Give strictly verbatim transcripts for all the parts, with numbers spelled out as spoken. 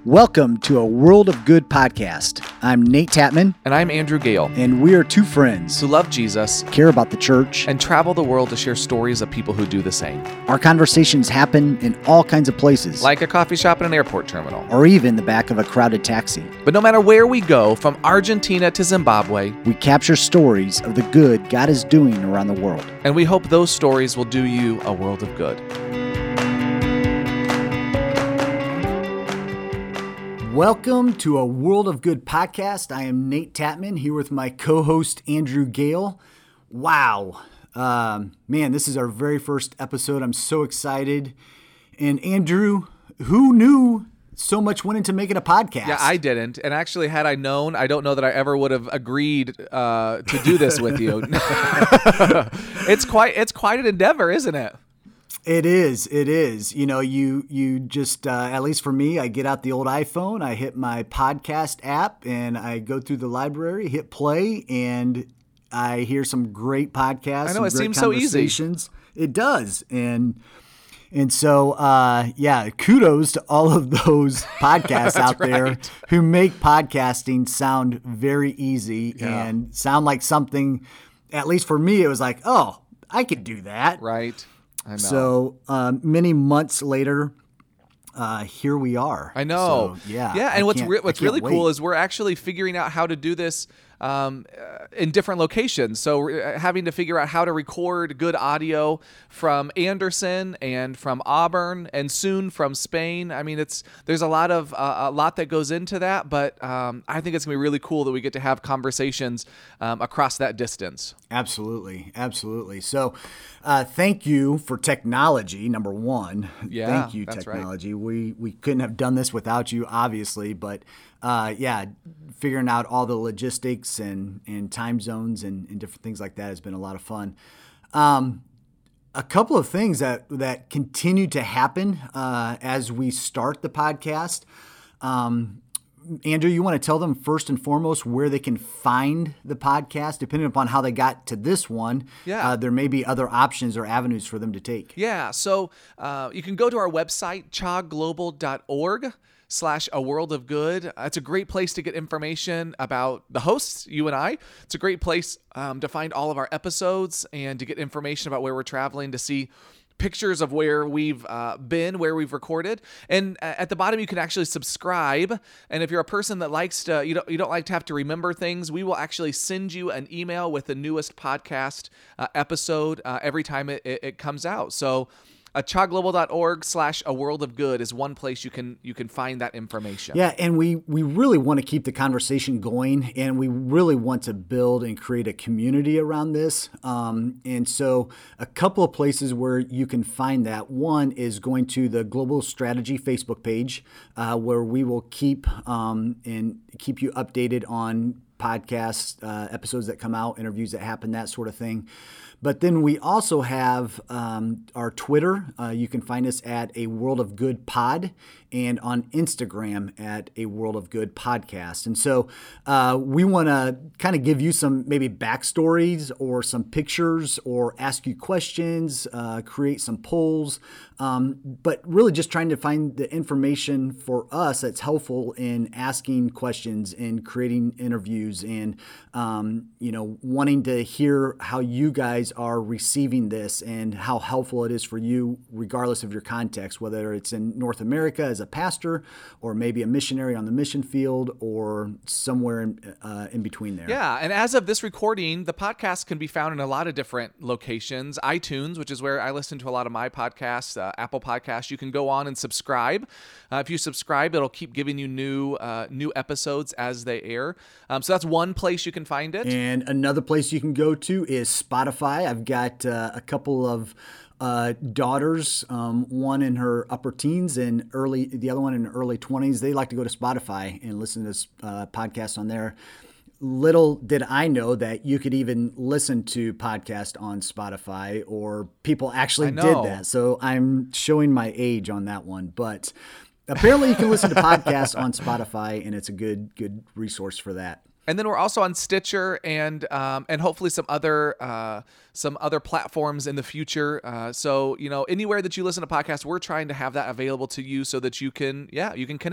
Welcome to a World of Good podcast. I'm Nate Tatman. And I'm Andrew Gale. And we are two friends who love Jesus, care about the church, and travel the world to share stories of people who do the same. Our conversations happen in all kinds of places. Like a coffee shop and an airport terminal. Or even the back of a crowded taxi. But no matter where we go, from Argentina to Zimbabwe, we capture stories of the good God is doing around the world. And we hope those stories will do you a world of good. Welcome to a World of Good podcast. I am Nate Tatman here with my co-host Andrew Gale. Wow. Um, man, this is our very first episode. I'm so excited. And Andrew, who knew so much went into making a podcast? Yeah, I didn't. And actually, had I known, I don't know that I ever would have agreed uh, to do this with you. It's quite it's quite an endeavor, isn't it? It is. It is. You know, you you just, uh, at least for me, I get out the old iPhone, I hit my podcast app, and I go through the library, hit play, and I hear some great podcasts. I know, it seems so easy. It does. And and so, uh, yeah, kudos to all of those podcasts out there right. who make podcasting sound very easy yeah. and sound like something, at least for me, it was like, oh, I could do that. Right. I know. So um, many months later, uh, here we are. I know. So, yeah. Yeah. And I what's re- what's really wait. cool is we're actually figuring out how to do this um, uh, in different locations. So we're having to figure out how to record good audio from Anderson and from Auburn and soon from Spain. I mean, it's there's a lot of uh, a lot that goes into that, but um, I think it's gonna be really cool that we get to have conversations um, across that distance. Absolutely, absolutely. So, uh, thank you for technology. Number one, yeah, thank you, that's technology. Right. We we couldn't have done this without you, obviously, but uh, yeah, figuring out all the logistics and, and time zones and, and different things like that has been a lot of fun. Um, a couple of things that that continue to happen uh, as we start the podcast. Um, Andrew, you want to tell them first and foremost where they can find the podcast, depending upon how they got to this one. Yeah. Uh, there may be other options or avenues for them to take. Yeah. So uh, you can go to our website, cha global dot org slash a world of good. It's a great place to get information about the hosts, you and I. It's a great place um, to find all of our episodes and to get information about where we're traveling, to see pictures of where we've uh, been, where we've recorded. And at the bottom, you can actually subscribe. And if you're a person that likes to, you don't, you don't like to have to remember things, we will actually send you an email with the newest podcast uh, episode uh, every time it, it, it comes out. So uh, cha global dot org slash a world of good is one place you can you can find that information. Yeah, and we, we really want to keep the conversation going, and we really want to build and create a community around this. Um, and so a couple of places where you can find that. One is going to the Global Strategy Facebook page, uh, where we will keep um, and keep you updated on podcasts, uh, episodes that come out, interviews that happen, that sort of thing. But then we also have um, our Twitter. Uh, you can find us at A World of Good Pod, and on Instagram at A World of Good Podcast. And so uh, we want to kind of give you some maybe backstories or some pictures or ask you questions, uh, create some polls, um, but really just trying to find the information for us that's helpful in asking questions and creating interviews and, um, you know, wanting to hear how you guys are receiving this and how helpful it is for you, regardless of your context, whether it's in North America as a pastor or maybe a missionary on the mission field or somewhere in, uh, in between there. Yeah, and as of this recording, the podcast can be found in a lot of different locations. iTunes, which is where I listen to a lot of my podcasts, uh, Apple Podcasts. You can go on and subscribe. Uh, if you subscribe, it'll keep giving you new uh, new episodes as they air. Um, so that's one place you can find it. And another place you can go to is Spotify. I've got uh, a couple of uh, daughters, um, one in her upper teens and early, the other one in her early twenties. They like to go to Spotify and listen to this uh, podcast on there. Little did I know that you could even listen to podcasts on Spotify, or people actually did that. So I'm showing my age on that one, but apparently you can listen to podcasts on Spotify, and it's a good, good resource for that. And then we're also on Stitcher and um, and hopefully some other uh, some other platforms in the future. Uh, so, you know, anywhere that you listen to podcasts, we're trying to have that available to you so that you can, yeah, you can connect.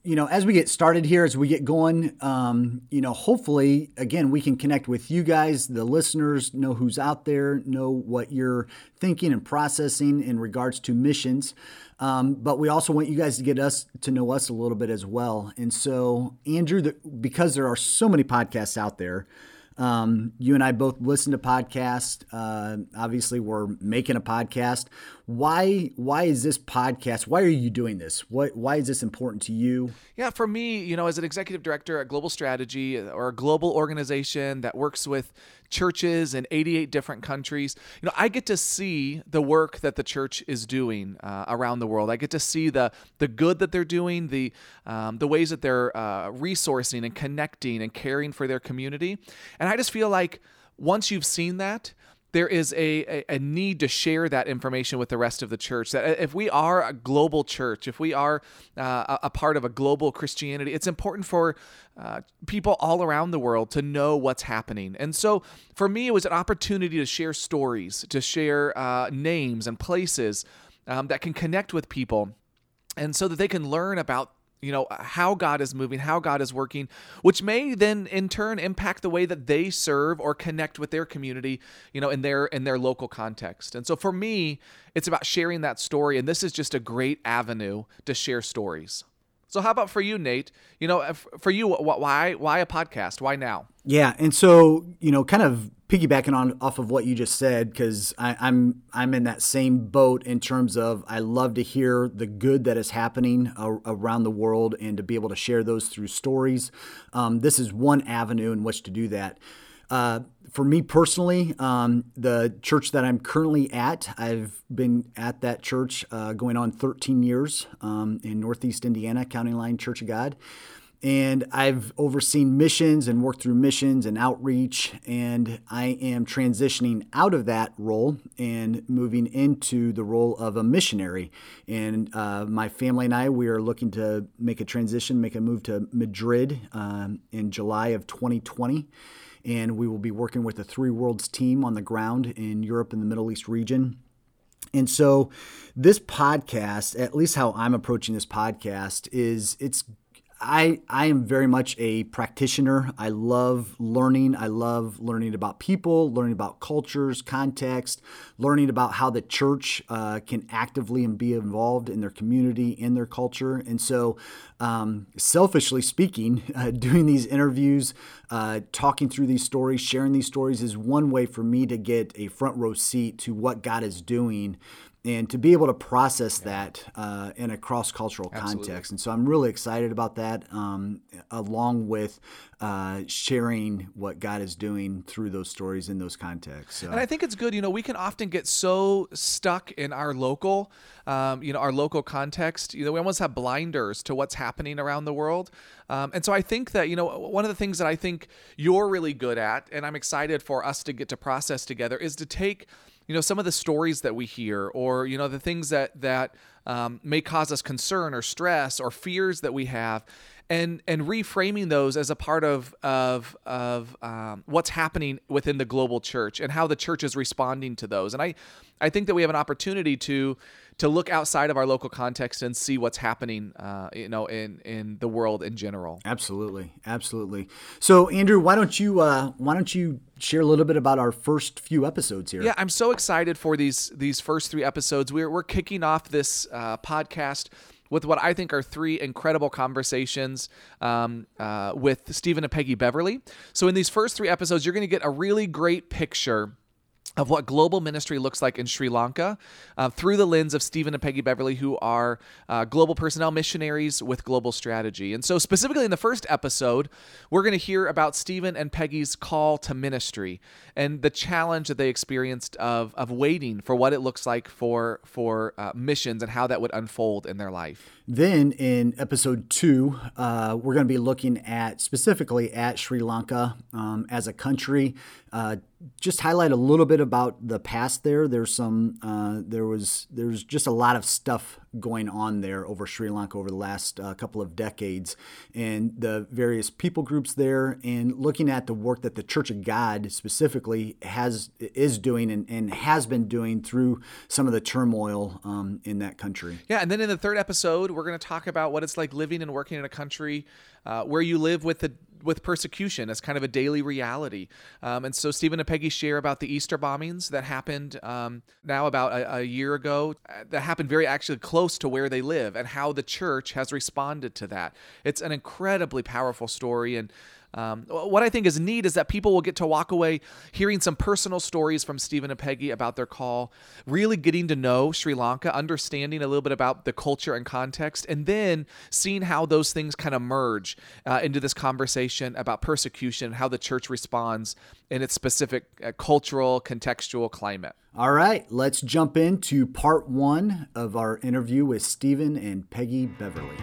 you know, as we get started here, as we get going, um, you know, hopefully, again, we can connect with you guys, the listeners, know who's out there, know what you're thinking and processing in regards to missions. Um, but we also want you guys to get us to know us a little bit as well. And so, Andrew, the, because there are so many podcasts out there, Um, you and I both listen to podcasts. Uh, obviously, we're making a podcast. Why? Why is this podcast? Why are you doing this? What? Why is this important to you? Yeah, for me, you know, as an executive director at Global Strategy, or a global organization that works with churches in eighty-eight different countries, you know, I get to see the work that the church is doing uh, around the world. I get to see the the good that they're doing, the um, the ways that they're uh, resourcing and connecting and caring for their community. And I just feel like once you've seen that, there is a, a, a need to share that information with the rest of the church. That if we are a global church, if we are uh, a part of a global Christianity, it's important for uh, people all around the world to know what's happening. And so for me, it was an opportunity to share stories, to share uh, names and places um, that can connect with people, and so that they can learn about you know, how God is moving, how God is working, which may then in turn impact the way that they serve or connect with their community, you know, in their in their local context. And so for me, it's about sharing that story, and this is just a great avenue to share stories. So how about for you, Nate? You know, for you, why why a podcast? Why now? Yeah, and so, you know, kind of piggybacking on off of what you just said, because I'm I'm in that same boat in terms of I love to hear the good that is happening a- around the world and to be able to share those through stories. Um, this is one avenue in which to do that. Uh, for me personally, um, the church that I'm currently at, I've been at that church uh, going on thirteen years um, in Northeast Indiana, County Line Church of God. And I've overseen missions and worked through missions and outreach, and I am transitioning out of that role and moving into the role of a missionary. And uh, my family and I, we are looking to make a transition, make a move to Madrid um, in July of twenty twenty. And we will be working with the Three Worlds team on the ground in Europe and the Middle East region. And so this podcast, at least how I'm approaching this podcast, is it's I, I am very much a practitioner. I love learning. I love learning about people, learning about cultures, context, learning about how the church uh, can actively and be involved in their community, in their culture. And so um, selfishly speaking, uh, doing these interviews, uh, talking through these stories, sharing these stories is one way for me to get a front row seat to what God is doing and to be able to process that uh, in a cross-cultural Absolutely. context. And so I'm really excited about that, um, along with uh, sharing what God is doing through those stories in those contexts. So. And I think it's good, you know, we can often get so stuck in our local, um, you know, our local context. You know, we almost have blinders to what's happening around the world. Um, and so I think that, you know, one of the things that I think you're really good at, and I'm excited for us to get to process together, is to take you know, some of the stories that we hear, or, you know, the things that, that um, may cause us concern or stress or fears that we have, and and reframing those as a part of of of um, what's happening within the global church and how the church is responding to those. And I, I think that we have an opportunity to to look outside of our local context and see what's happening, uh, you know, in, in the world in general. Absolutely, absolutely. So, Andrew, why don't you uh, why don't you share a little bit about our first few episodes here? Yeah, I'm so excited for these these first three episodes. We're we're kicking off this uh, podcast with what I think are three incredible conversations um, uh, with Stephen and Peggy Beverly. So, in these first three episodes, you're going to get a really great picture of what global ministry looks like in Sri Lanka uh, through the lens of Stephen and Peggy Beverly, who are uh, global personnel missionaries with Global Strategy. And so specifically in the first episode, we're going to hear about Stephen and Peggy's call to ministry and the challenge that they experienced of of waiting for what it looks like for, for uh, missions and how that would unfold in their life. Then in episode two, uh, we're going to be looking at specifically at Sri Lanka um, as a country, uh, just highlight a little bit about the past there. There's some, uh, there was, there's just a lot of stuff going on there over Sri Lanka over the last uh, couple of decades, and the various people groups there, and looking at the work that the Church of God specifically has is doing and, and has been doing through some of the turmoil um, in that country. Yeah, and then in the third episode, we're going to talk about what it's like living and working in a country uh, where you live with the with persecution as kind of a daily reality. Um, and so Stephen and Peggy share about the Easter bombings that happened um, now about a, a year ago, uh, that happened very actually close to where they live, and how the church has responded to that. It's an incredibly powerful story. And Um, what I think is neat is that people will get to walk away hearing some personal stories from Stephen and Peggy about their call, really getting to know Sri Lanka, understanding a little bit about the culture and context, and then seeing how those things kind of merge uh, into this conversation about persecution, how the church responds in its specific uh, cultural, contextual climate. All right, let's jump into part one of our interview with Stephen and Peggy Beverly.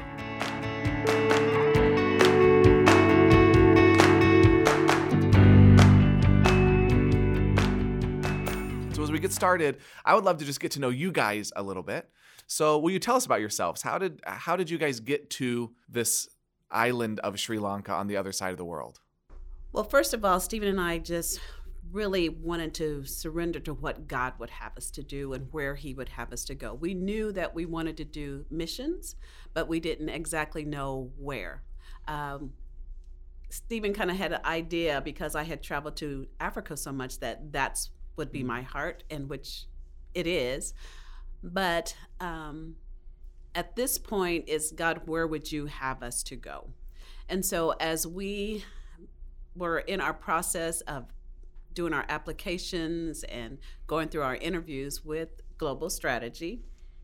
As we get started, I would love to just get to know you guys a little bit. So will you tell us about yourselves? How did how did you guys get to this island of Sri Lanka on the other side of the world? Well, first of all, Stephen and I just really wanted to surrender to what God would have us to do and where he would have us to go. We knew that we wanted to do missions, but we didn't exactly know where. Um, Stephen kind of had an idea, because I had traveled to Africa so much, that that's would be my heart, and which it is. But um, at this point is, God, where would you have us to go? And so as we were in our process of doing our applications and going through our interviews with Global Strategy,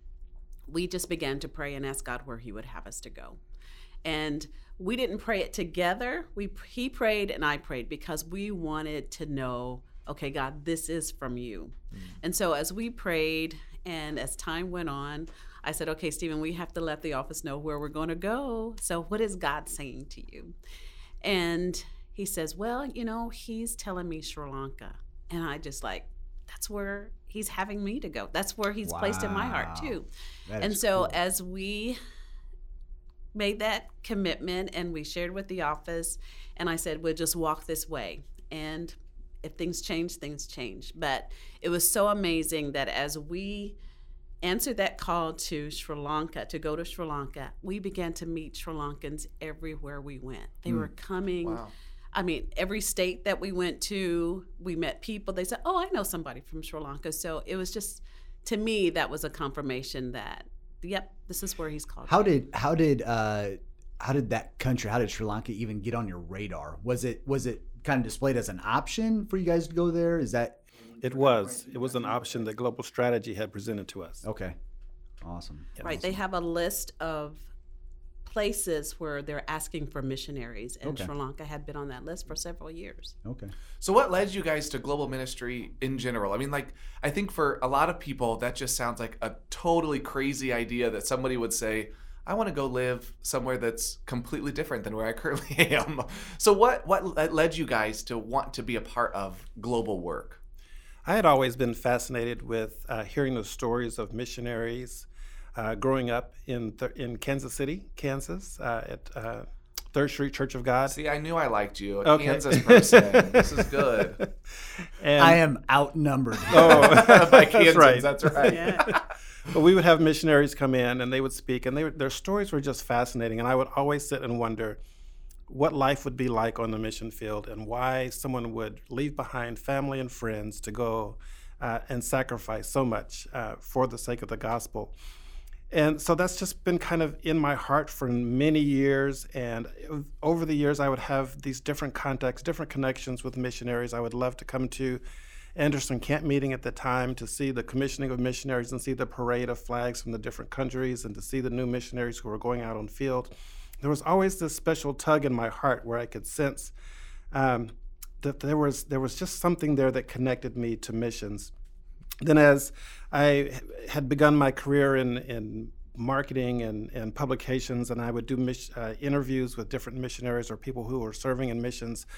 we just began to pray and ask God where he would have us to go. And we didn't pray it together. We he prayed and I prayed, because we wanted to know, okay, God, this is from you. Mm. And so as we prayed and as time went on, I said, okay, Stephen, we have to let the office know where we're going to go. So what is God saying to you? And he says, well, you know, he's telling me Sri Lanka. And I just like, that's where he's having me to go. That's where he's wow. placed in my heart too. That and so cool. As we made that commitment and we shared with the office, and I said, we'll just walk this way. And if things change, things change. But it was so amazing that as we answered that call to Sri Lanka, to go to Sri Lanka, we began to meet Sri Lankans everywhere we went. They mm. were coming. Wow. I mean, every state that we went to, we met people. They said, oh, I know somebody from Sri Lanka. So it was just, to me, that was a confirmation that, yep, this is where he's called. How did, how did, uh, how did that country, how did Sri Lanka even get on your radar? Was it, was it kind of displayed as an option for you guys to go there? Is that? It was. It was an option that Global Strategy had presented to us. Okay. Awesome. Yeah. Right. Awesome. They have a list of places where they're asking for missionaries, and okay. Sri Lanka had been on that list for several years. Okay. So what led you guys to global ministry in general? I mean, like, I think for a lot of people, that just sounds like a totally crazy idea that somebody would say, I want to go live somewhere that's completely different than where I currently am. So what, what led you guys to want to be a part of global work? I had always been fascinated with uh, hearing the stories of missionaries uh, growing up in th- in Kansas City, Kansas, uh, at uh, Third Street Church of God. See, I knew I liked you, a okay. Kansas person. This is good. And I am outnumbered. Oh, by Kansans, that's right. That's right. Yeah. But we would have missionaries come in, and they would speak, and they would, their stories were just fascinating. And I would always sit and wonder what life would be like on the mission field, and why someone would leave behind family and friends to go uh, and sacrifice so much uh, for the sake of the gospel. And so that's just been kind of in my heart for many years. And over the years, I would have these different contacts, different connections with missionaries. I would love to come to Anderson Camp Meeting at the time to see the commissioning of missionaries and see the parade of flags from the different countries, and to see the new missionaries who were going out on field. There was always this special tug in my heart where I could sense um, that there was there was just something there that connected me to missions. Then as I had begun my career in, in marketing and, and publications, and I would do mis- uh, interviews with different missionaries or people who were serving in missions,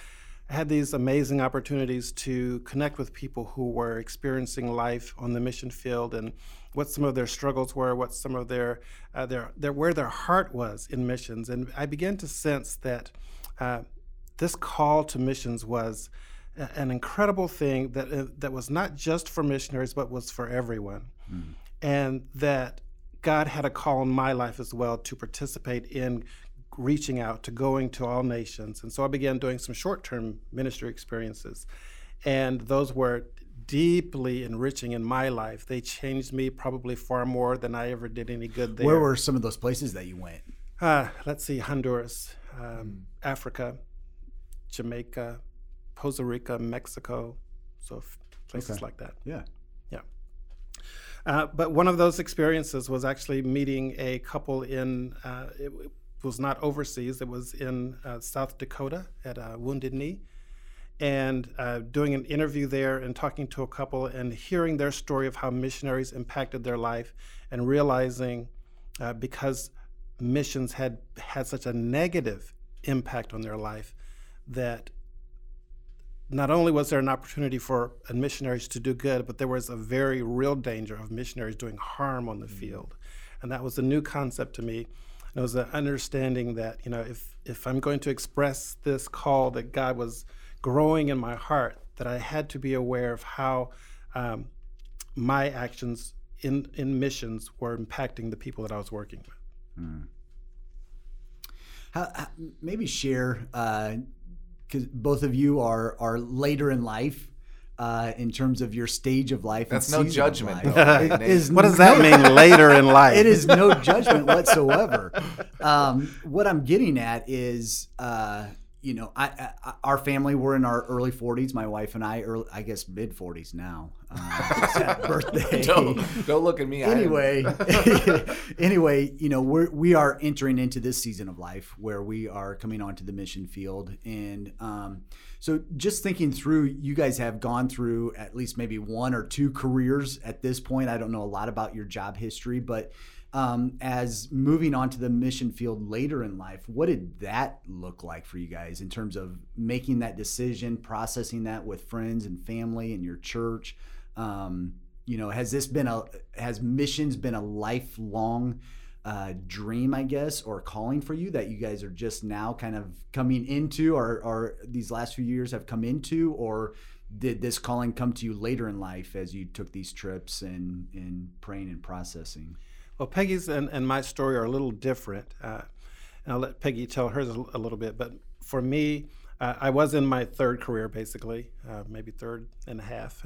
I had these amazing opportunities to connect with people who were experiencing life on the mission field and what some of their struggles were, what some of their, uh, their, their where their heart was in missions. And I began to sense that uh, this call to missions was a, an incredible thing that uh, that was not just for missionaries, but was for everyone. Mm. And that God had a call in my life as well to participate in reaching out, to going to all nations. And so I began doing some short-term ministry experiences. And those were deeply enriching in my life. They changed me probably far more than I ever did any good there. Where were some of those places that you went? Uh, let's see, Honduras, um, mm. Africa, Jamaica, Costa Rica, Mexico, so places okay. like that. Yeah. Yeah. Uh, but one of those experiences was actually meeting a couple in, uh, it, it was not overseas, it was in uh, South Dakota at uh, Wounded Knee, and uh, doing an interview there and talking to a couple and hearing their story of how missionaries impacted their life and realizing uh, because missions had had such a negative impact on their life that not only was there an opportunity for missionaries to do good, but there was a very real danger of missionaries doing harm on the mm-hmm. field. And that was a new concept to me. And it was an understanding that, you know, if, if I'm going to express this call that God was growing in my heart, that I had to be aware of how um, my actions in, in missions were impacting the people that I was working with. Mm. How, how, maybe share, because uh, both of you are are later in life uh, in terms of your stage of life. That's and no judgment. Though. It is what does that mean, later in life? It is no judgment whatsoever. Um, what I'm getting at is, uh, you know, I, I, our family, we're in our early forties. My wife and I, early, I guess mid forties now. Uh, birthday. Don't, don't look at me. Anyway, anyway, you know, we're we are entering into this season of life where we are coming onto the mission field, and um, so just thinking through, you guys have gone through at least maybe one or two careers at this point. I don't know a lot about your job history, but um, as moving on to the mission field later in life, what did that look like for you guys in terms of making that decision, processing that with friends and family and your church? Um, you know, has this been a, has missions been a lifelong uh, dream, I guess, or calling for you that you guys are just now kind of coming into, or, or these last few years have come into, or did this calling come to you later in life as you took these trips and, and praying and processing? Well, Peggy's and, and my story are a little different, uh, and I'll let Peggy tell hers a, a little bit. But for me, uh, I was in my third career, basically, uh, maybe third and a half.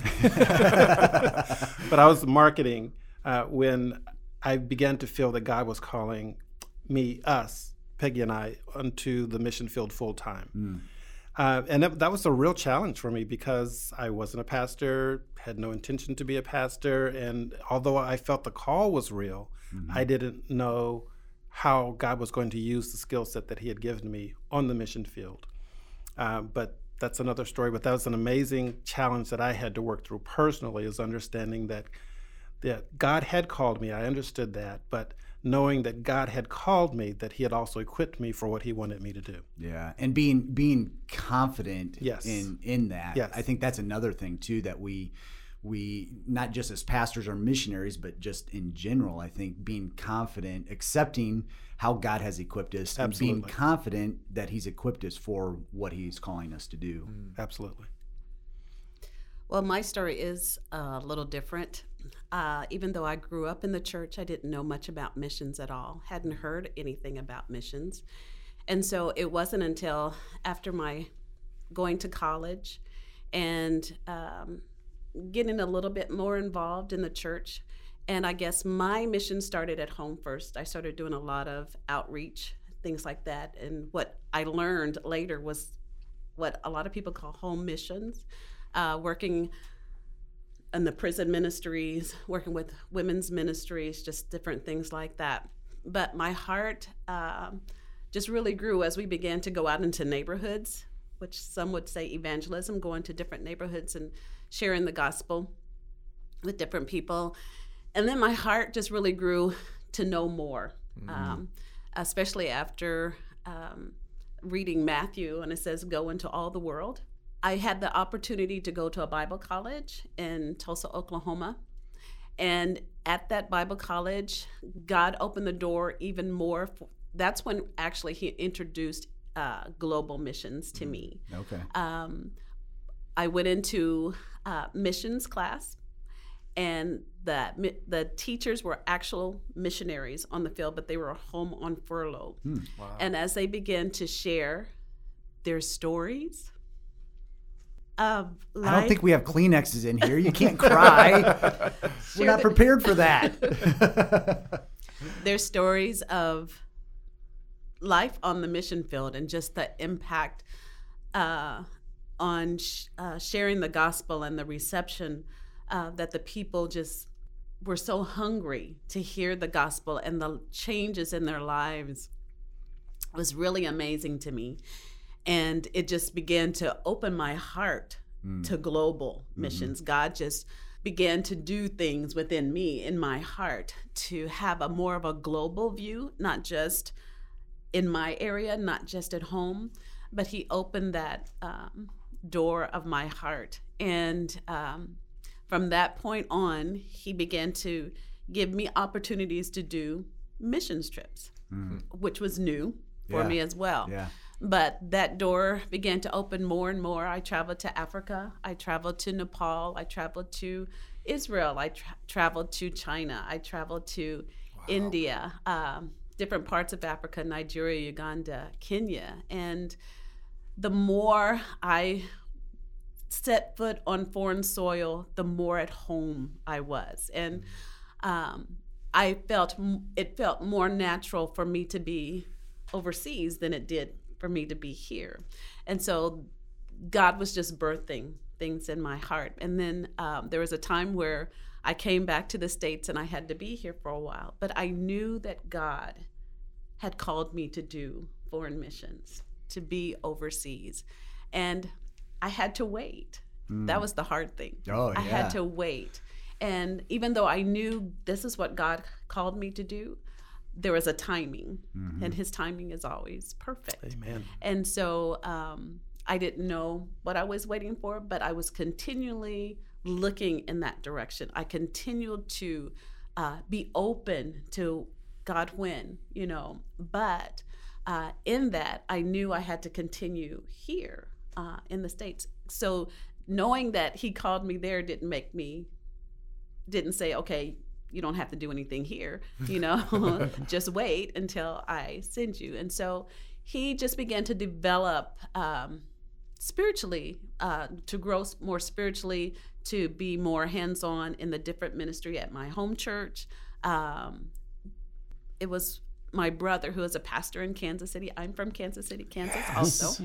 But I was marketing uh, when I began to feel that God was calling me, us, Peggy and I, onto the mission field full time. Mm. Uh, and that, that was a real challenge for me because I wasn't a pastor, had no intention to be a pastor. And although I felt the call was real, mm-hmm. I didn't know how God was going to use the skill set that he had given me on the mission field. Uh, but that's another story. But that was an amazing challenge that I had to work through personally, is understanding that, that God had called me. I understood that. But knowing that God had called me, that he had also equipped me for what he wanted me to do. Yeah, and being being confident yes. in in that. Yes. I think that's another thing too, that we we not just as pastors or missionaries, but just in general, I think being confident, accepting how God has equipped us, Absolutely. and being confident that he's equipped us for what he's calling us to do. Mm. Absolutely. Well, my story is a little different. Uh, even though I grew up in the church, I didn't know much about missions at all, hadn't heard anything about missions. And so it wasn't until after my going to college and um, getting a little bit more involved in the church. And I guess my mission started at home first. I started doing a lot of outreach, things like that. And what I learned later was what a lot of people call home missions, uh, working in the prison ministries, working with women's ministries, just different things like that. But my heart um, just really grew as we began to go out into neighborhoods, which some would say evangelism, going to different neighborhoods and sharing the gospel with different people. And then my heart just really grew to know more, mm-hmm. um, especially after um, reading Matthew, and it says, go into all the world I had the opportunity to go to a Bible college in Tulsa, Oklahoma. And at that Bible college, God opened the door even more. For, that's when actually he introduced uh, global missions to me. Okay. Um, I went into uh, missions class, and the the teachers were actual missionaries on the field, but they were home on furlough. Hmm. Wow. And as they began to share their stories of life, I don't think we have Kleenexes in here. You can't cry. We're not the- prepared for that. their stories of life on the mission field and just the impact uh, on sh- uh, sharing the gospel and the reception uh, that the people just were so hungry to hear the gospel, and the changes in their lives was really amazing to me. And it just began to open my heart mm. to global missions. Mm-hmm. God just began to do things within me, in my heart, to have a more of a global view, not just in my area, not just at home, but he opened that um, door of my heart. And um, from that point on, he began to give me opportunities to do missions trips, mm. which was new for yeah. me as well. Yeah. But that door began to open more and more. I traveled to Africa. I traveled to Nepal. I traveled to Israel. I tra- traveled to China. I traveled to wow. India, um, different parts of Africa, Nigeria, Uganda, Kenya. And the more I set foot on foreign soil, the more at home I was. And um, I felt it felt more natural for me to be overseas than it did for me to be here. And so God was just birthing things in my heart. And then um, there was a time where I came back to the States and I had to be here for a while. But I knew that God had called me to do foreign missions, to be overseas. And I had to wait. Mm. That was the hard thing. Oh, I yeah. had to wait. And even though I knew this is what God called me to do, there was a timing, mm-hmm. and his timing is always perfect. Amen. And so um, I didn't know what I was waiting for, but I was continually looking in that direction. I continued to uh, be open to God when, you know, but uh, in that, I knew I had to continue here uh, in the States. So knowing that he called me there didn't make me, didn't say, okay, you don't have to do anything here, you know, just wait until I send you. And so he just began to develop um, spiritually, uh, to grow more spiritually, to be more hands-on in the different ministry at my home church. Um, it was my brother, who is a pastor in Kansas City. I'm from Kansas City, Kansas, yes. also.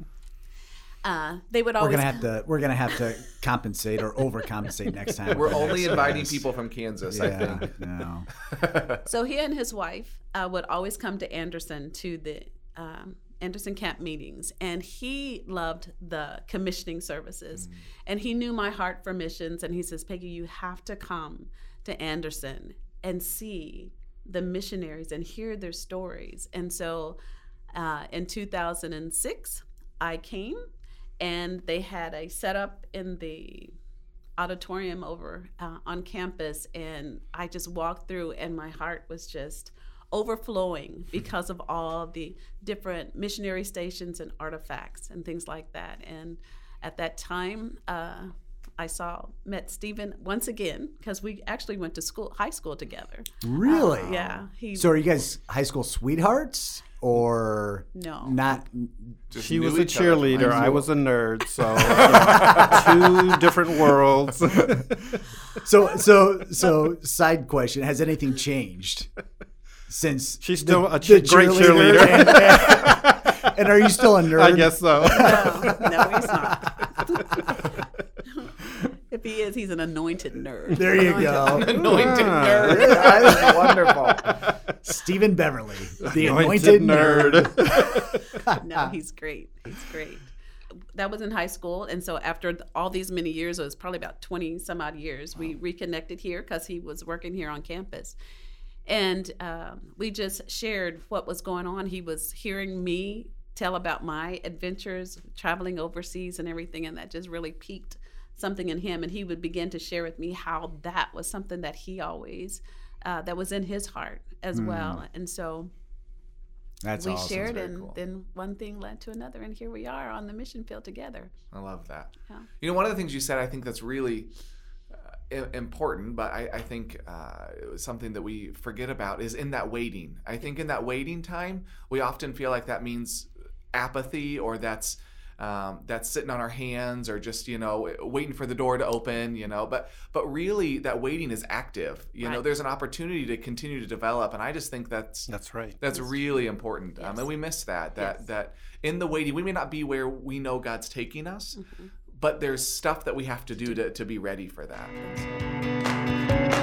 Uh, they would always. We're gonna have to. We're gonna have to compensate or overcompensate next time. We're only inviting people from Kansas. Yeah, I think. No. So he and his wife uh, would always come to Anderson to the um, Anderson camp meetings, and he loved the commissioning services, mm. and he knew my heart for missions. And he says, "Peggy, you have to come to Anderson and see the missionaries and hear their stories." And so, uh, in two thousand six, I came. And they had a setup in the auditorium over uh, on campus, and I just walked through, and my heart was just overflowing because of all the different missionary stations and artifacts and things like that. And at that time, uh, I saw met Stephen once again, because we actually went to school, high school together. Really? Uh, yeah. He, so are you guys high school sweethearts? Or no, not. Just she was a other cheerleader. I was a nerd. So two different worlds. so so so side question: has anything changed since she's still the, a che- the great cheerleader? cheerleader? And, and are you still a nerd? I guess so. No, no, he's not. If he is, he's an anointed nerd. There you anointed go. nerd. Anointed nerd. That is wonderful. Stephen Beverly, the anointed, anointed nerd. nerd. No, he's great. He's great. That was in high school. And so after all these many years, it was probably about twenty some odd years, wow. we reconnected here because he was working here on campus. And um, we just shared what was going on. He was hearing me tell about my adventures traveling overseas and everything, and that just really piqued something in him. And he would begin to share with me how that was something that he always, uh, that was in his heart as mm. well. And so That's we awesome. shared, Very and cool. then one thing led to another, and here we are on the mission field together. I love that. Yeah. You know, one of the things you said, I think that's really uh, important, but I, I think uh, it was something that we forget about is in that waiting. I think in that waiting time, we often feel like that means apathy, or that's um, that's sitting on our hands, or just, you know, waiting for the door to open, you know, but but really that waiting is active. You Right. know, there's an opportunity to continue to develop, and I just think that's That's right. That's really important, um, Yes. and we miss that. That Yes. that in the waiting, we may not be where we know God's taking us, Mm-hmm. but there's stuff that we have to do to, to be ready for that. And so-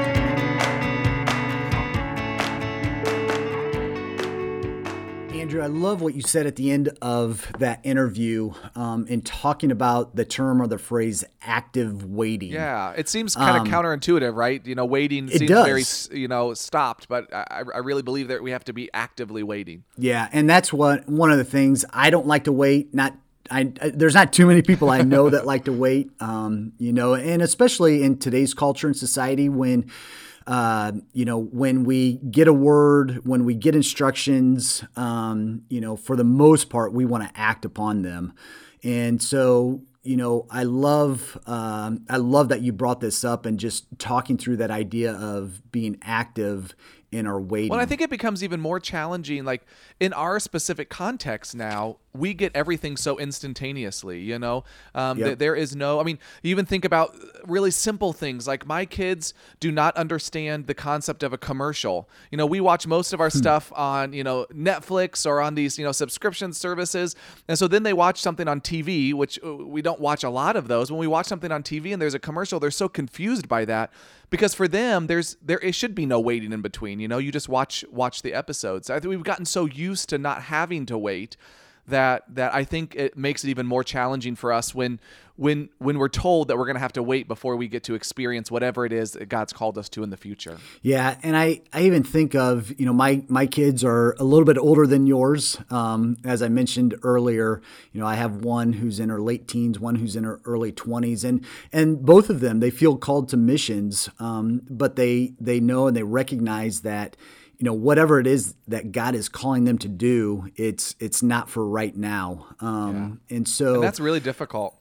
Andrew, I love what you said at the end of that interview um, in talking about the term or the phrase active waiting. Yeah, it seems kind of Um, counterintuitive, right? You know, waiting it seems does. very, you know, stopped, but I, I really believe that we have to be actively waiting. Yeah, and that's what one of the things I don't like to wait. Not I, I there's not too many people I know that like to wait. Um, you know, and especially in today's culture and society, when uh, you know, when we get a word, when we get instructions, um, you know, for the most part, we want to act upon them, and so. You know, I love um, I love that you brought this up and just talking through that idea of being active in our waiting. Well, I think it becomes even more challenging. Like in our specific context now, we get everything so instantaneously, you know? Um, Yep. th- there is no, I mean, you even think about really simple things. Like my kids do not understand the concept of a commercial. You know, we watch most of our stuff on, you know, Netflix or on these, you know, subscription services. And so then they watch something on T V, which uh, we don't watch a lot of those. When we watch something on T V and there's a commercial, they're so confused by that. Because for them, there's there it should be no waiting in between. You know, you just watch watch the episodes. I think we've gotten so used to not having to wait that that I think it makes it even more challenging for us when when when we're told that we're going to have to wait before we get to experience whatever it is that God's called us to in the future. Yeah, and I, I even think of, you know, my, my kids are a little bit older than yours. Um, as I mentioned earlier, you know, I have one who's in her late teens, one who's in her early twenties, and and both of them, they feel called to missions, um, but they they know and they recognize that, you know, whatever it is that God is calling them to do, it's it's not for right now. Um, And so And that's really difficult.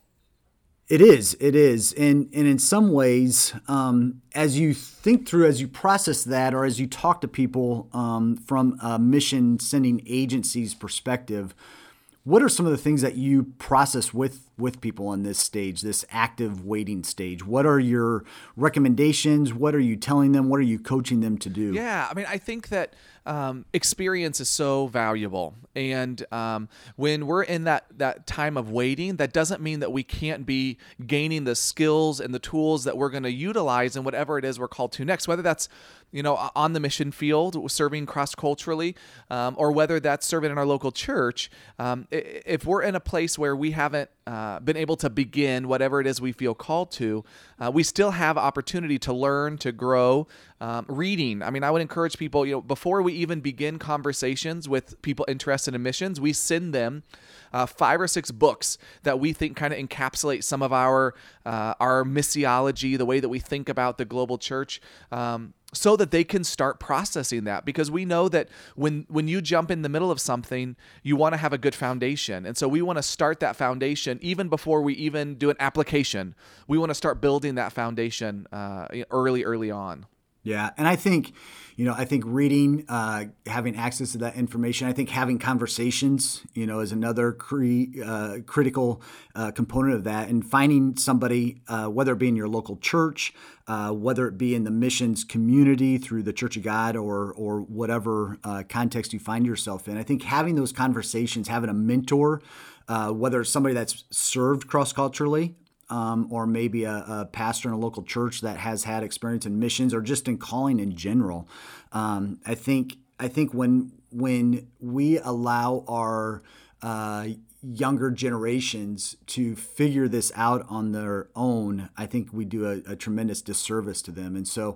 it is, it is. And, and in some ways, um, as you think through, as you process that, or as you talk to people um, from a mission sending agency's perspective, what are some of the things that you process with, with people on this stage, this active waiting stage? What are your recommendations? What are you telling them? What are you coaching them to do? Yeah, I mean, I think that um, experience is so valuable, and um, when we're in that that time of waiting, that doesn't mean that we can't be gaining the skills and the tools that we're going to utilize in whatever it is we're called to next. Whether that's, you know, on the mission field, serving cross-culturally, um, or whether that's serving in our local church. Um, i- if we're in a place where we haven't uh, been able to begin whatever it is we feel called to, uh, we still have opportunity to learn, to grow. Um, reading. I mean, I would encourage people, you know, before we even begin conversations with people interested in missions, we send them uh, five or six books that we think kind of encapsulate some of our uh, our missiology, the way that we think about the global church. Um, so that they can start processing that, because we know that when when you jump in the middle of something, you want to have a good foundation. And so we want to start that foundation even before we even do an application. We want to start building that foundation uh, early, early on. Yeah, and I think, you know, I think reading, uh, having access to that information, I think having conversations, you know, is another cre- uh, critical uh, component of that. And finding somebody, uh, whether it be in your local church, uh, whether it be in the missions community through the Church of God, or or whatever uh, context you find yourself in. I think having those conversations, having a mentor, uh, whether it's somebody that's served cross-culturally, Um, or maybe a, a pastor in a local church that has had experience in missions or just in calling in general. Um, I think I think when when we allow our uh, younger generations to figure this out on their own, I think we do a, a tremendous disservice to them. And so,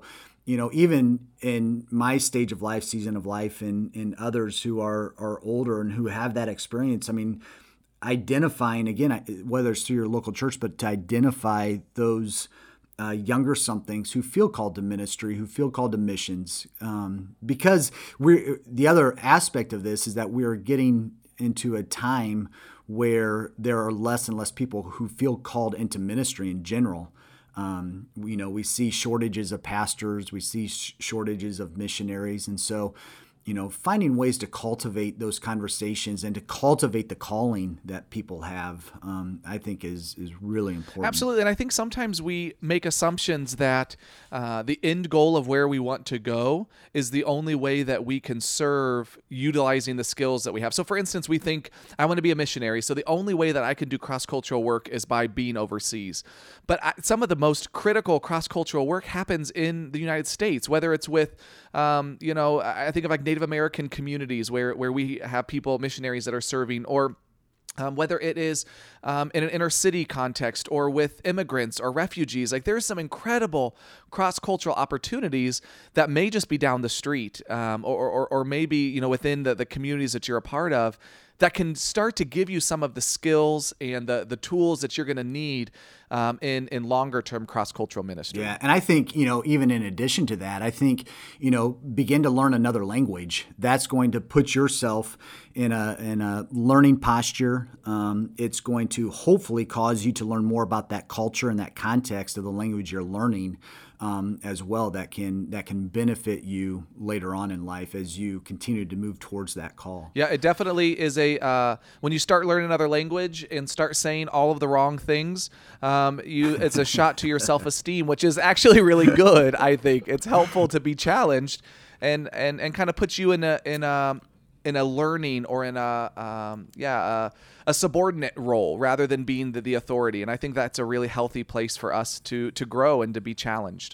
you know, even in my stage of life, season of life, and, and others who are, are older and who have that experience, I mean, identifying, again, whether it's through your local church, but to identify those uh, younger somethings who feel called to ministry, who feel called to missions. Um, because we're, the other aspect of this is that we're getting into a time where there are less and less people who feel called into ministry in general. Um, you know, we see shortages of pastors, we see sh- shortages of missionaries. And so, you know, finding ways to cultivate those conversations and to cultivate the calling that people have, um, I think is is really important. Absolutely. And I think sometimes we make assumptions that uh, the end goal of where we want to go is the only way that we can serve utilizing the skills that we have. So for instance, we think, I want to be a missionary, so the only way that I can do cross-cultural work is by being overseas. But I, some of the most critical cross-cultural work happens in the United States, whether it's with, um, you know, I think of like Native American communities where, where we have people, missionaries that are serving, or Um, whether it is um, in an inner city context or with immigrants or refugees. Like there's some incredible cross-cultural opportunities that may just be down the street um, or, or, or maybe, you know, within the, the communities that you're a part of that can start to give you some of the skills and the, the tools that you're going to need um, in, in longer-term cross-cultural ministry. Yeah, and I think, you know, even in addition to that, I think, you know, begin to learn another language. That's going to put yourself in a in a learning posture. Um, it's going to hopefully cause you to learn more about that culture and that context of the language you're learning um, as well. That can that can benefit you later on in life as you continue to move towards that call. Yeah, it definitely is a uh, when you start learning another language and start saying all of the wrong things, um, you it's a shot to your self-esteem, which is actually really good. I think it's helpful to be challenged and and and kind of puts you in a in a in a learning or in a um, yeah a, a subordinate role rather than being the, the authority. And I think that's a really healthy place for us to to grow and to be challenged.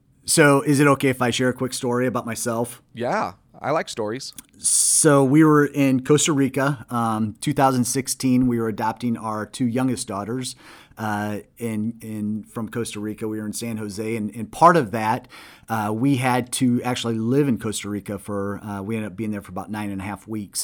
So is it okay if I share a quick story about myself? Yeah, I like stories. So we were in Costa Rica, um, two thousand sixteen. We were adopting our two youngest daughters uh, in in from Costa Rica. We were in San Jose, and, and part of that, uh, we had to actually live in Costa Rica for. Uh, we ended up being there for about nine and a half weeks.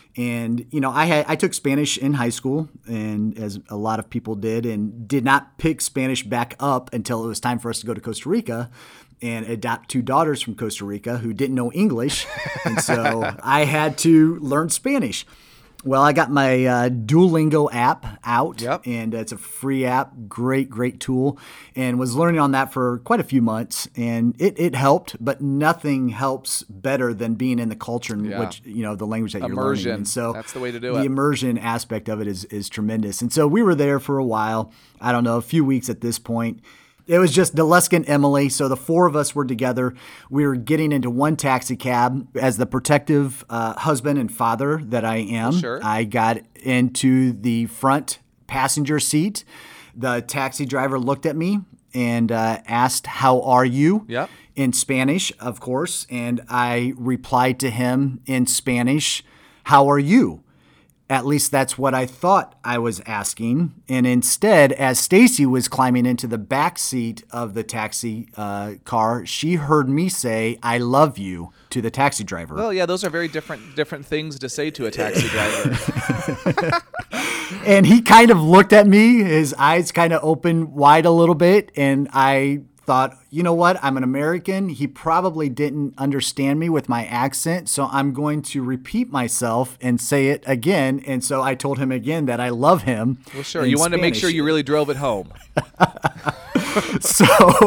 And you know, I had I took Spanish in high school, and as a lot of people did, and did not pick Spanish back up until it was time for us to go to Costa Rica and adopt two daughters from Costa Rica who didn't know English. And so I had to learn Spanish. Well, I got my uh, Duolingo app out, Yep. and it's a free app, great, great tool, and was learning on that for quite a few months, and it, it helped, but nothing helps better than being in the culture in Yeah. which, you know, the language that you're Immersion. learning. And so That's the way to do the it. immersion aspect of it is is tremendous. And so we were there for a while, I don't know, a few weeks at this point. It was just Daleska and Emily, so the four of us were together. We were getting into one taxi cab. As the protective uh, husband and father that I am, Sure. I got into the front passenger seat. The taxi driver looked at me and uh, asked, "How are you?" Yep. in Spanish, of course, and I replied to him in Spanish, "How are you?" At least that's what I thought I was asking. And instead, as Stacy was climbing into the back seat of the taxi uh, car, she heard me say, "I love you," to the taxi driver. Well, yeah, those are very different different things to say to a taxi driver. And he kind of looked at me, his eyes kind of opened wide a little bit, and I thought, you know what, I'm an American. He probably didn't understand me with my accent, so I'm going to repeat myself and say it again. And so I told him again that I love him. Well, sure. in You wanted to make sure Spanish. you really drove it home. So,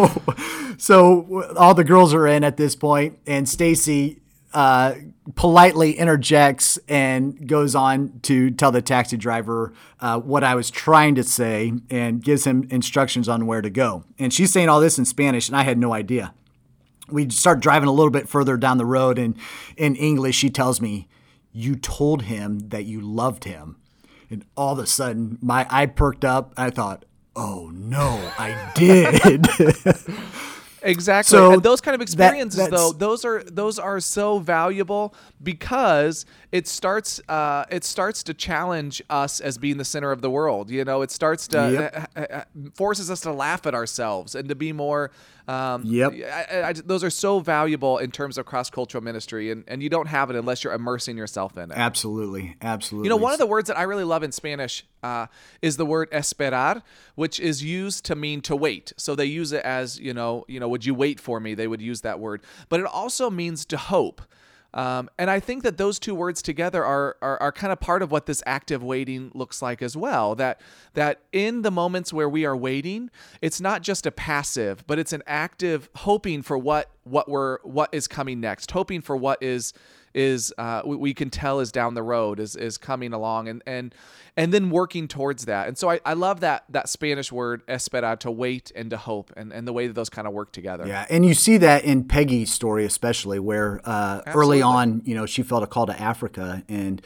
so all the girls are in at this point, and Stacy uh, politely interjects and goes on to tell the taxi driver uh, what I was trying to say and gives him instructions on where to go. And she's saying all this in Spanish, and I had no idea. We start driving a little bit further down the road, and in English, she tells me, "You told him that you loved him." And all of a sudden, my eye perked up. I thought, oh no, I did. Exactly. So and those kind of that- experiences, that's- though, those are those are so valuable because it starts uh, it starts to challenge us as being the center of the world. You know, it starts to Yep. uh, uh, uh, forces us to laugh at ourselves and to be more. Um, Yep. I, I, I, those are so valuable in terms of cross cultural ministry, and, and you don't have it unless you're immersing yourself in it. Absolutely, absolutely. You know, one of the words that I really love in Spanish uh, is the word esperar, which is used to mean to wait. So they use it as, you know, you know, would you wait for me? They would use that word. But it also means to hope. Um, and I think that those two words together are, are are kind of part of what this active waiting looks like as well. That that in the moments where we are waiting, it's not just a passive, but it's an active hoping for what what we're what is coming next, hoping for what is is uh, we, we can tell is down the road, is is coming along, and and and then working towards that. And so I, I love that that Spanish word esperar, to wait and to hope, and, and the way that those kind of work together. Yeah, and you see that in Peggy's story especially, where uh, early on, you know, she felt a call to Africa, and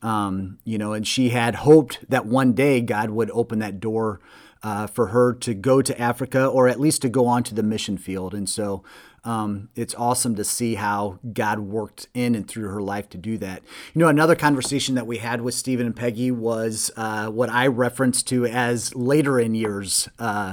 um, you know, and she had hoped that one day God would open that door uh, for her to go to Africa, or at least to go on to the mission field. And so um, it's awesome to see how God worked in and through her life to do that. You know, another conversation that we had with Stephen and Peggy was uh, what I referenced to as later in years. Uh,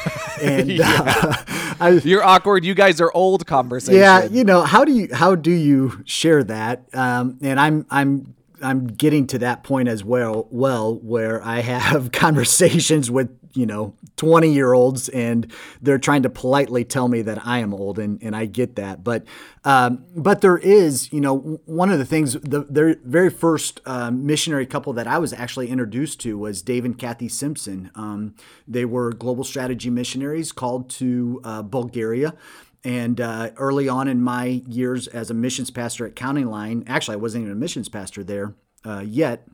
and uh, I, You're awkward. You guys are old conversation. yeah, you know, how do you how do you share that? Um, and I'm I'm I'm getting to that point as well. Well, where I have conversations with, you know, twenty year olds, and they're trying to politely tell me that I am old, and, and I get that. But um, but there is, you know, one of the things, the, the very first uh, missionary couple that I was actually introduced to was Dave and Kathy Simpson. Um, they were global strategy missionaries called to uh, Bulgaria. And uh, early on in my years as a missions pastor at County Line, actually I wasn't even a missions pastor there uh, yet,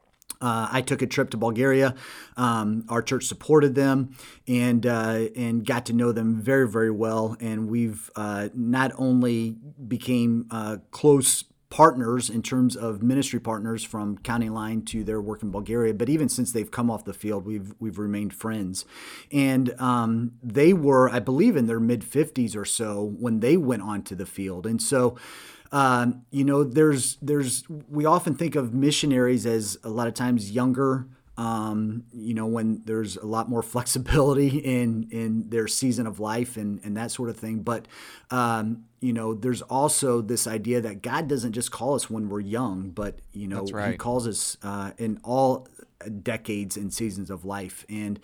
Uh, I took a trip to Bulgaria. Um, our church supported them, and uh, and got to know them very, very well. And we've uh, not only became uh, close partners in terms of ministry partners from County Line to their work in Bulgaria, but even since they've come off the field, we've we've remained friends. And um, they were, I believe, in their mid fifties or so when they went onto the field. And so, um, you know, there's there's we often think of missionaries as a lot of times younger. Um, you know, when there's a lot more flexibility in, in their season of life and, and that sort of thing. But, um, you know, there's also this idea that God doesn't just call us when we're young, but, you know, That's right. He calls us uh, in all decades and seasons of life. And,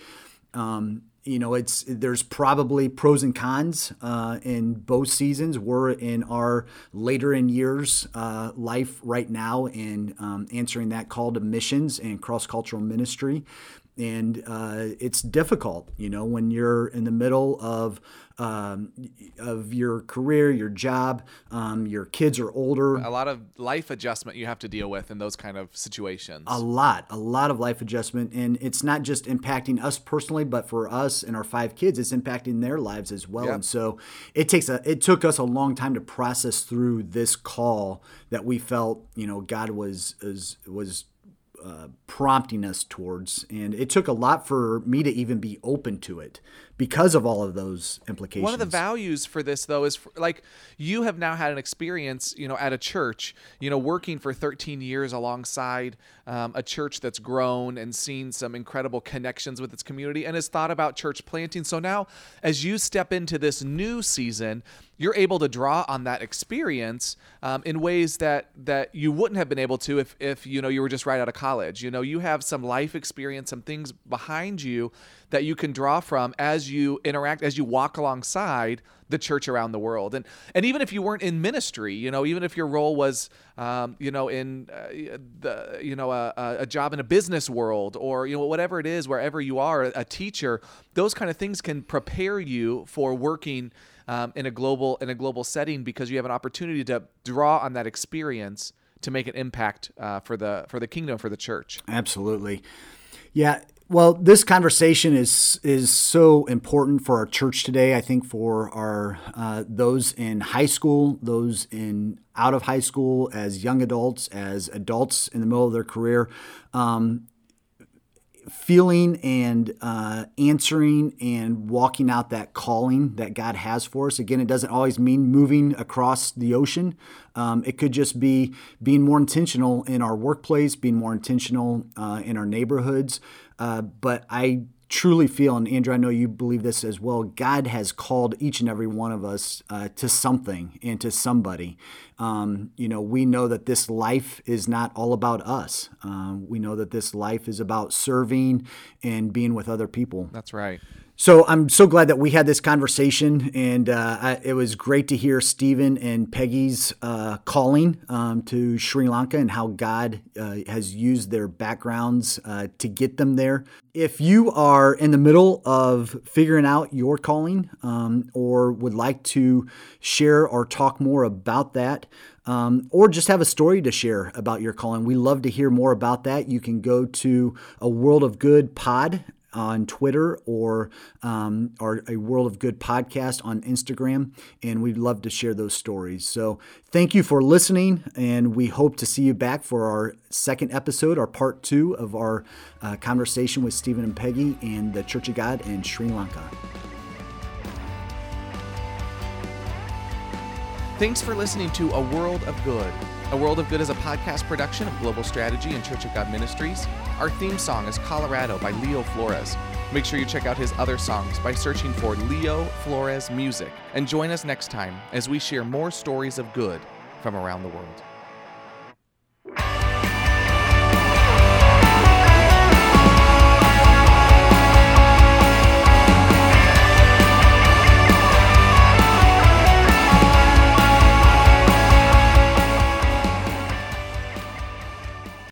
um, you know, it's there's probably pros and cons uh, in both seasons. We're in our later in years uh, life right now, and um, answering that call to missions and cross-cultural ministry. And uh, it's difficult, you know, when you're in the middle of um, of your career, your job, um, your kids are older. A lot of life adjustment you have to deal with in those kind of situations. A lot, a lot of life adjustment. And it's not just impacting us personally, but for us and our five kids, it's impacting their lives as well. Yep. And so it takes a, it took us a long time to process through this call that we felt, you know, God was, was, was uh, prompting us towards. And it took a lot for me to even be open to it because of all of those implications. One of the values for this, though, is for, like, you have now had an experience, you know, at a church, you know, working for thirteen years alongside um, a church that's grown and seen some incredible connections with its community and has thought about church planting. So now, as you step into this new season, you're able to draw on that experience um, in ways that that you wouldn't have been able to if, if, you know, you were just right out of college. You know, you have some life experience, some things behind you that you can draw from as you interact, as you walk alongside the church around the world. And and even if you weren't in ministry, you know, even if your role was, um, you know, in uh, the, you know, a, a job in a business world, or, you know, whatever it is, wherever you are, a teacher, those kind of things can prepare you for working um, in a global in a global setting, because you have an opportunity to draw on that experience to make an impact uh, for the for the kingdom, for the church. Absolutely. Yeah. Well, this conversation is is so important for our church today. I think for our uh, those in high school, those in out of high school, as young adults, as adults in the middle of their career. Um, feeling and uh, answering and walking out that calling that God has for us. Again, it doesn't always mean moving across the ocean. Um, it could just be being more intentional in our workplace, being more intentional uh, in our neighborhoods. Uh, but I truly feel, and Andrew, I know you believe this as well, God has called each and every one of us uh, to something and to somebody. Um, you know, we know that this life is not all about us. Um, we know that this life is about serving and being with other people. That's right. So I'm so glad that we had this conversation, and uh, I, it was great to hear Stephen and Peggy's uh, calling um, to Sri Lanka and how God uh, has used their backgrounds uh, to get them there. If you are in the middle of figuring out your calling um, or would like to share or talk more about that, Um, or just have a story to share about your calling, we love to hear more about that. You can go to a World of Good pod on Twitter or um, or a World of Good podcast on Instagram, and we'd love to share those stories. So thank you for listening, and we hope to see you back for our second episode, our part two of our uh, conversation with Stephen and Peggy and the Church of God in Sri Lanka. Thanks for listening to A World of Good. A World of Good is a podcast production of Global Strategy and Church of God Ministries. Our theme song is Colorado by Leo Flores. Make sure you check out his other songs by searching for Leo Flores Music. And join us next time as we share more stories of good from around the world.